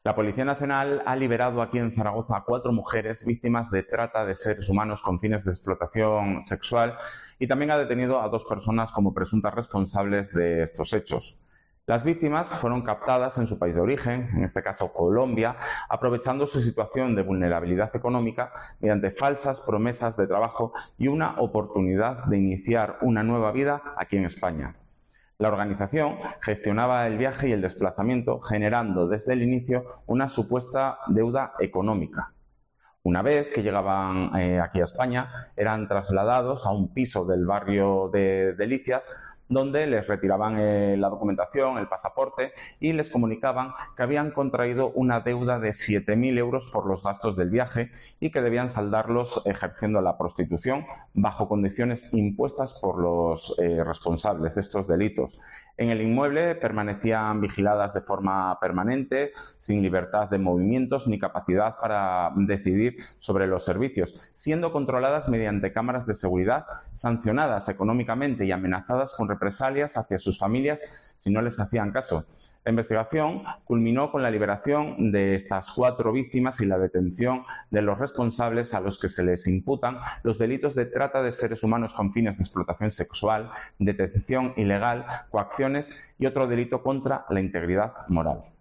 La Policía Nacional ha liberado aquí en Zaragoza a 4 mujeres víctimas de trata de seres humanos con fines de explotación sexual y también ha detenido a 2 personas como presuntas responsables de estos hechos. Las víctimas fueron captadas en su país de origen, en este caso Colombia, aprovechando su situación de vulnerabilidad económica mediante falsas promesas de trabajo y una oportunidad de iniciar una nueva vida aquí en España. La organización gestionaba el viaje y el desplazamiento, generando desde el inicio una supuesta deuda económica. Una vez que llegaban aquí a España, eran trasladados a un piso del barrio de Delicias, donde les retiraban la documentación, el pasaporte y les comunicaban que habían contraído una deuda de 7.000 euros por los gastos del viaje y que debían saldarlos ejerciendo la prostitución bajo condiciones impuestas por los responsables de estos delitos. En el inmueble permanecían vigiladas de forma permanente, sin libertad de movimientos ni capacidad para decidir sobre los servicios, siendo controladas mediante cámaras de seguridad, sancionadas económicamente y amenazadas con represalias hacia sus familias si no les hacían caso. La investigación culminó con la liberación de estas 4 víctimas y la detención de los responsables a los que se les imputan los delitos de trata de seres humanos con fines de explotación sexual, detención ilegal, coacciones y otro delito contra la integridad moral.